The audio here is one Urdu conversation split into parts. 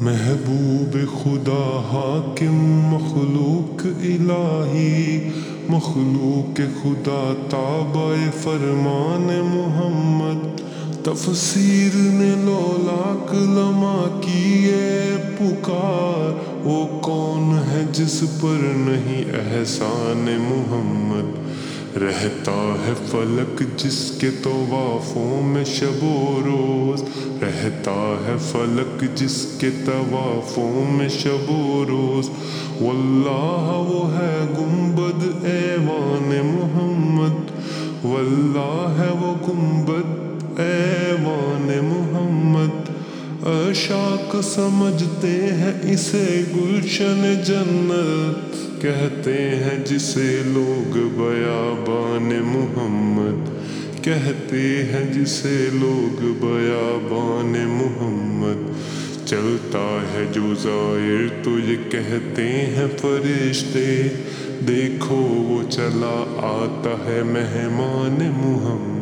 محبوب خدا حاکم مخلوق الہی، مخلوق خدا تابع فرمان محمد، تفسیر نے لولاک لمع کی ہے پکار، وہ کون ہے جس پر نہیں احسان محمد، رہتا ہے فلک جس کے طوافوں میں شب و روز، رہتا ہے فلک جس کے طوافوں میں شب و روز، واللہ وہ ہے گنبد ایوان محمد، واللہ ہے وہ گنبد ایوان محمد، عشاق سمجھتے ہیں اسے گلشن جنت، کہتے ہیں جسے لوگ بیابان محمد، کہتے ہیں جسے لوگ بیابان محمد، چلتا ہے جو زائر تو یہ کہتے ہیں فرشتے، دیکھو وہ چلا آتا ہے مہمان محمد،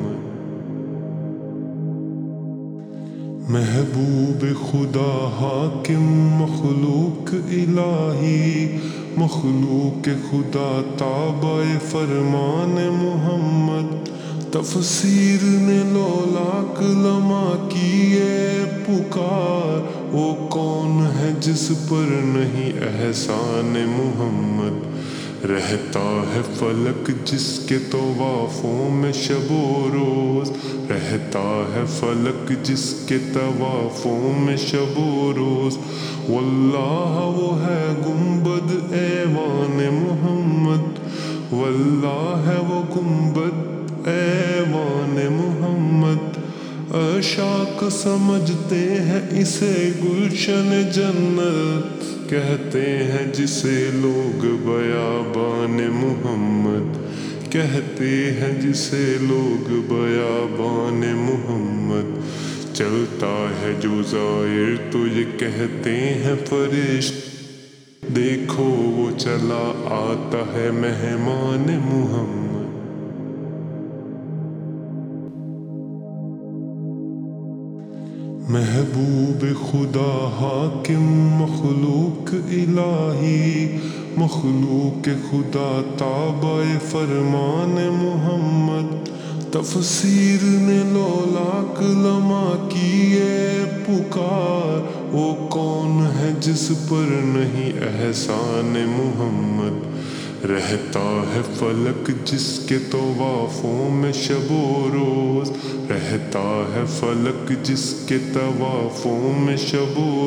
محبوب خدا حاکم مخلوق الہی، مخلوق خدا تابع فرمان محمد، تفسیر نے لولاک لمع کی ہے پکار، وہ کون ہے جس پر نہیں احسان محمد، رہتا ہے فلک جس کے طوافوں میں شب و روز، رہتا ہے فلک جس کے طوافوں میں شب و روز، واللہ وہ ہے گنبد ایوان محمد، واللہ ہے وہ گنبد ایوان محمد، عشاق سمجھتے ہیں اسے گلشن جنت، کہتے ہیں جسے لوگ بیابان محمد، کہتے ہیں جسے لوگ بیابان محمد، چلتا ہے جو زائر تو یہ کہتے ہیں فرشتے، دیکھو وہ چلا آتا ہے مہمان محمد، محبوب خدا حاکم مخلوق الہی، مخلوق خدا تابع فرمان محمد، تفسیر نے لولاک لمع کی ہے پکار، وہ کون ہے جس پر نہیں احسان محمد، رہتا ہے فلک جس کے طوافوں میں شب و روز، رہتا ہے فلک جس کے طوافوں میں شب و